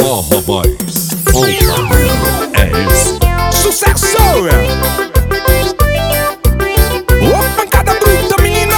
Forró Boys, o barulho é esse. Sucesso! Ô, pancada bruta, menino!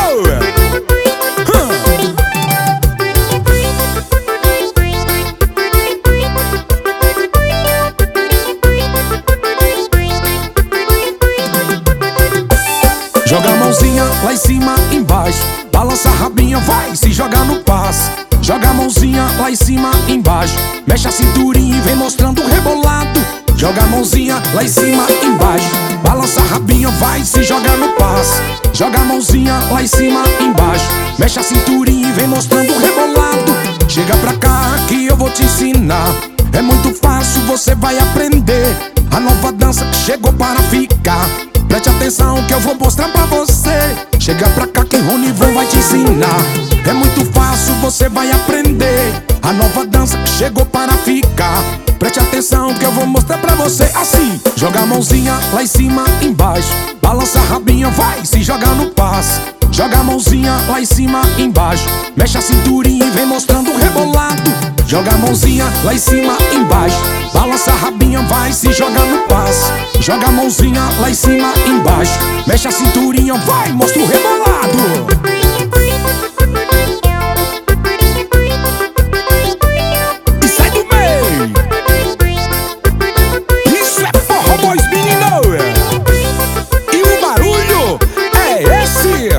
Joga a mãozinha lá em cima, embaixo. Balança a rabinha, vai se jogar no passo. Joga a mãozinha lá em cima, embaixo. Mexe a cinturinha e vem mostrando o rebolado. Joga a mãozinha lá em cima, embaixo. Balança a rabinha, vai se jogar no passo. Joga a mãozinha lá em cima, embaixo. Mexe a cinturinha e vem mostrando o rebolado. Chega pra cá que eu vou te ensinar. É muito fácil, você vai aprender. A nova dança chegou para ficar. Preste atenção que eu vou mostrar pra você. Chega pra cá que Ronivon vai te ensinar. É muito fácil, você vai aprender. A nova dança chegou para ficar. Preste atenção que eu vou mostrar pra você. Assim, joga a mãozinha lá em cima, embaixo. Balança a rabinha, vai se jogar no passo. Joga a mãozinha lá em cima, embaixo. Mexe a cinturinha e vem mostrando o rebolado. Joga a mãozinha lá em cima, embaixo. Balança a rabinha, vai se jogar no passo. Joga a mãozinha lá em cima, embaixo. Mexe a cinturinha, vai, mostra o rebolado. E sai do meio. Isso é Forró Boys, menino. E o barulho é esse.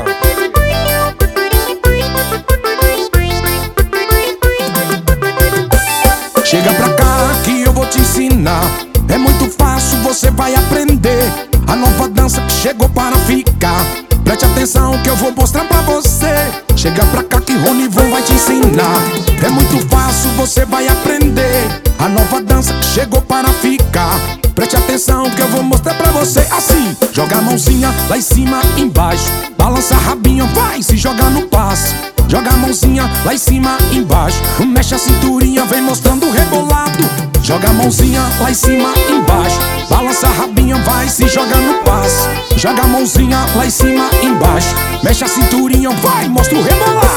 Chega pra cá que eu vou te ensinar. É muito fácil, você vai aprender. A nova dança chegou para ficar. Preste atenção que eu vou mostrar pra você. Chega pra cá que Ronivon vai te ensinar. É muito fácil, você vai aprender. A nova dança chegou para ficar. Preste atenção que eu vou mostrar pra você. Assim, joga a mãozinha lá em cima, embaixo. Balança a rabinha, vai se jogar no passo. Joga a mãozinha lá em cima, embaixo. Mexe a cinturinha, vem mostrando o rebolado. Joga a mãozinha lá em cima, embaixo. Balança a rabinha, vai se jogar no passo. Joga a mãozinha lá em cima, embaixo. Mexe a cinturinha, vai, mostra o rebolado.